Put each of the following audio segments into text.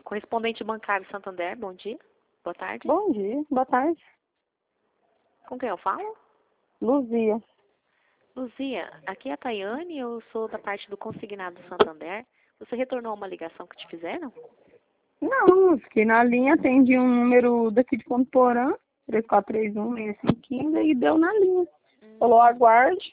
Correspondente bancário Santander, bom dia. Boa tarde. Bom dia, boa tarde. Com quem eu falo? Luzia. Luzia, aqui é a Tayane, eu sou da parte do consignado Santander. Você retornou uma ligação que te fizeram? Não, fiquei na linha, atendi um número daqui de Ponto Porã, 3431-6515, e deu na linha. Falou, aguarde.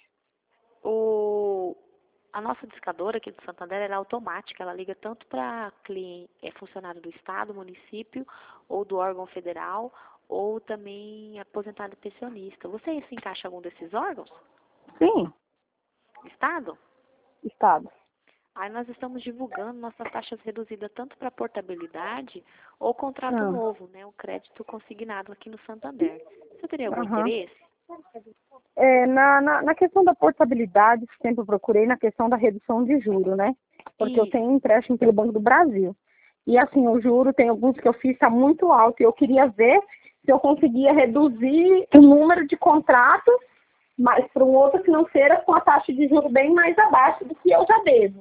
A nossa discadora aqui do Santander, ela é automática, ela liga tanto para funcionário do Estado, município, ou do órgão federal, ou também aposentado e pensionista. Você se encaixa em algum desses órgãos? Sim, Estado? Estado. Aí nós estamos divulgando nossas taxas reduzidas tanto para portabilidade ou contrato Ah, novo, né? O crédito consignado aqui no Santander. Você teria algum aham. interesse? Na questão da portabilidade, sempre eu procurei na questão da redução de juro, né? Porque eu Isso. tenho empréstimo pelo Banco do Brasil. E assim, o juro, tem alguns que eu fiz, está muito alto. E eu queria ver se eu conseguia reduzir o número de contratos, mas para um outro financeira com a taxa de juro bem mais abaixo do que eu já devo.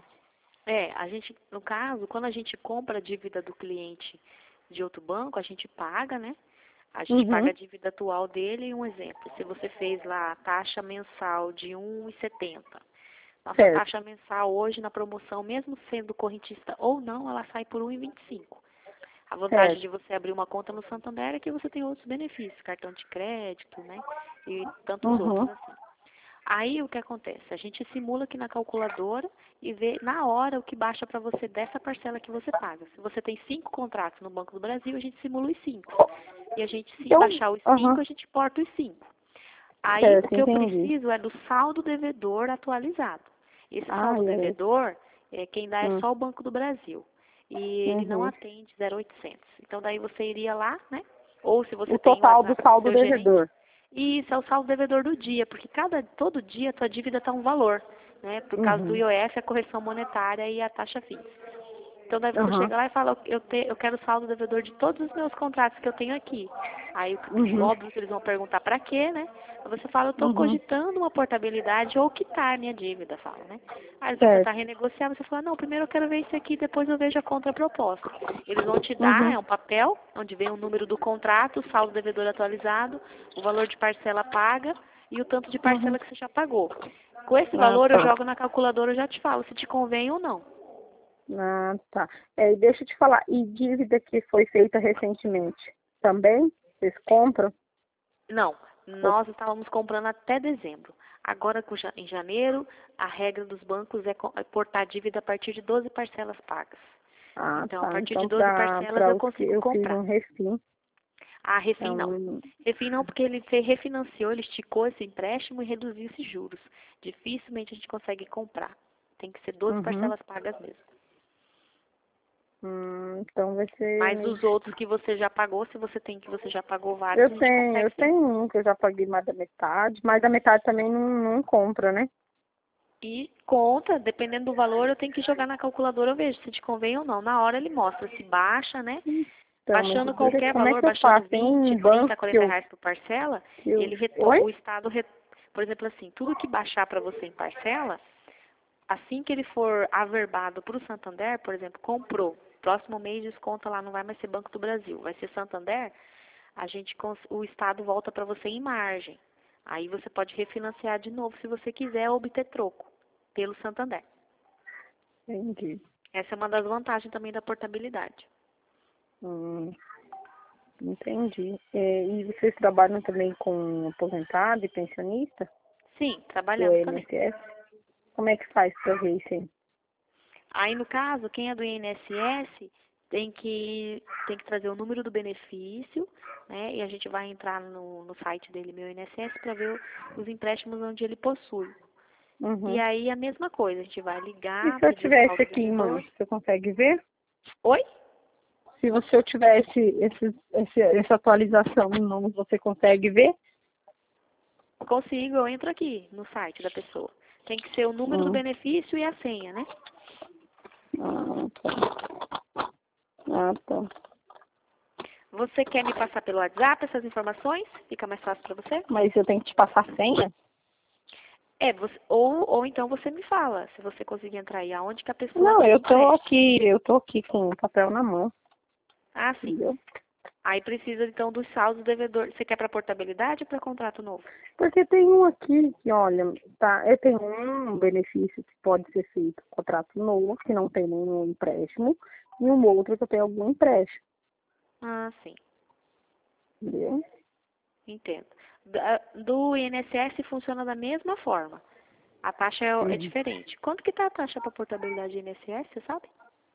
A gente, no caso, quando a gente compra a dívida do cliente de outro banco, a gente paga, né? A gente paga a Uhum, dívida atual dele e um exemplo. Se você fez lá a taxa mensal de 1,70, nossa certo. taxa mensal hoje na promoção, mesmo sendo correntista ou não, ela sai por 1,25. A vantagem Certo. de você abrir uma conta no Santander é que você tem outros benefícios, cartão de crédito, né? E tantos outros Uhum, assim. Aí o que acontece? A gente simula aqui na calculadora e vê na hora o que baixa para você dessa parcela que você paga. Se você tem 5 contratos no Banco do Brasil, a gente simula os 5. E a gente, se então, baixar os 5, uhum, a gente porta os 5. Aí o certo, que eu entendi. preciso é do saldo devedor atualizado. Esse Ah, saldo é. devedor, quem dá é Hum, só o Banco do Brasil. E ele não uhum. atende 0800. Então daí você iria lá, né? Ou se você O tem o total do WhatsApp do saldo seu gerente, devedor. e isso é o saldo devedor do dia, porque todo dia a tua dívida está um valor, né? Por causa do Uhum, IOF, a correção monetária e a taxa FIX. Então daí você uhum, chega lá e fala, eu quero o saldo devedor de todos os meus contratos que eu tenho aqui. Aí, uhum, óbvio que eles vão perguntar para quê, né? Aí você fala, eu estou uhum, cogitando uma portabilidade ou quitar a minha dívida, fala, né? Aí eles vão tentar certo. renegociar, você fala, não, primeiro eu quero ver isso aqui, depois eu vejo a contraproposta. Eles vão te dar, Uhum, é um papel, onde vem o número do contrato, o saldo devedor atualizado, o valor de parcela paga e o tanto de uhum. parcela que você já pagou. Com esse Ah, valor eu tá. jogo na calculadora e já te falo se te convém ou não. Ah, tá. E deixa eu te falar, e dívida que foi feita recentemente, também? Vocês compram? Não, Ou- nós estávamos comprando até dezembro. Agora, em janeiro, a regra dos bancos é portar dívida a partir de 12 parcelas pagas. Ah, Então, a tá. partir de Então, 12 parcelas, para eu os que consigo eu fiz comprar. um refim, A é Refin não. um... Refin não, porque ele refinanciou, ele esticou esse empréstimo e reduziu esses juros. Dificilmente a gente consegue comprar. Tem que ser 12 Uhum. parcelas pagas mesmo. Então vai ser Mas meio os outros difícil. que você já pagou, se você tem que você já pagou vários, a gente consegue Eu sim. tenho um que eu já paguei mais da metade, mas da metade também não compra, né? E conta, dependendo do valor, eu tenho que jogar na calculadora, eu vejo se te convém ou não. Na hora ele mostra se baixa, né? Então, mas Baixando deixa, qualquer como é valor, que eu baixando faço? Tem 20, um 30, banco 40 reais por parcela, Oi? o Estado, por exemplo assim, tudo que baixar para você em parcela, assim que ele for averbado para o Santander, por exemplo, comprou, próximo mês desconta lá, não vai mais ser Banco do Brasil, vai ser Santander, o Estado volta para você em margem. Aí você pode refinanciar de novo se você quiser obter troco pelo Santander. Entendi. Essa é uma das vantagens também da portabilidade. Hum, entendi. E vocês trabalham também com aposentado e pensionista Sim, do trabalhamos também. INSS? Como é que faz para ver isso aí? Aí, no caso, quem é do INSS tem que trazer o número do benefício, né? E a gente vai entrar no site dele, meu INSS, para ver os empréstimos onde ele possui. E Uhum. aí, a mesma coisa, a gente vai E ligar, se eu pedir o tivesse saldo aqui em devedor. mãos, você consegue ver? Oi? Se eu tivesse essa atualização em mãos, você consegue ver? Consigo, eu entro aqui no site da pessoa. Tem que ser o número do Hum. benefício e a senha, né? Ah, tá. Ah, tá. Você quer me passar pelo WhatsApp essas informações? Fica mais fácil para você? Mas eu tenho que te passar a senha? Ou então você me fala, se você conseguir entrar aí, aonde que a pessoa Não, tem o empréstimo. eu tô aqui com o papel na mão. Ah, sim. entendeu? Aí precisa, então, dos saldos do devedor. Você quer para portabilidade ou para contrato novo? Porque tem um aqui que, olha, tá, eu tenho um benefício que pode ser feito contrato novo, que não tem nenhum empréstimo, e um outro que eu tenho algum empréstimo, Ah, sim. entendeu? Entendo. Do INSS funciona da mesma forma. A taxa é Uhum. diferente. Quanto que tá a taxa para portabilidade do INSS, você sabe?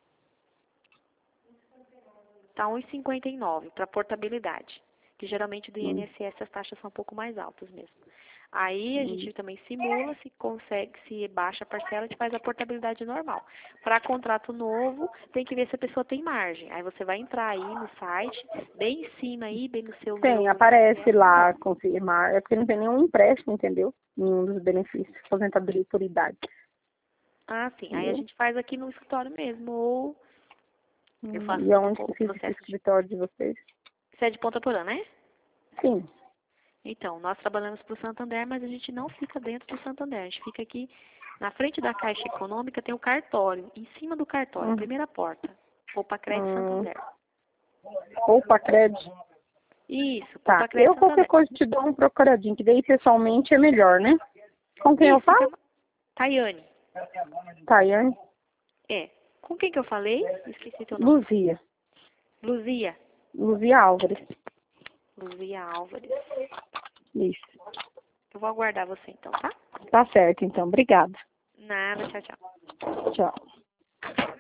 Tá 1,59 para portabilidade. Que geralmente do Uhum. INSS as taxas são um pouco mais altas mesmo. Aí a Uhum. gente também simula, se consegue, se baixa a parcela, a gente faz a portabilidade normal. Para contrato novo, tem que ver se a pessoa tem margem. Aí você vai entrar aí no site, bem em cima aí, bem no seu Tem, meu aparece INSS. lá, confirmar, é porque não tem nenhum empréstimo, entendeu? Nenhum dos benefícios, aposentadoria por idade, Ah, sim. Aí a entendeu? gente faz aqui no escritório mesmo, ou eu faço E todo aonde que o fica esse processo de... escritório de vocês? Você é de Ponta Porã, né? Sim. Então, nós trabalhamos para o Santander, mas a gente não fica dentro do Santander. A gente fica aqui na frente da Caixa Econômica, tem o cartório. Em cima do cartório, a Hum. primeira porta. Poupa Crédito Hum. Santander. Poupa crédito. Isso, Tá. Poupa Crédito Eu qualquer Santander. coisa te dou um procuradinho, que daí pessoalmente é melhor, né? Com quem eu Isso, fica... falo? Tayane. Tayane. É. Com quem que eu falei? Esqueci teu nome. Luzia. Luzia. Luzia Álvares. Luzia Álvares. Isso. Eu vou aguardar você então, tá? Tá certo, então. Obrigada. Nada, tchau, tchau. Tchau.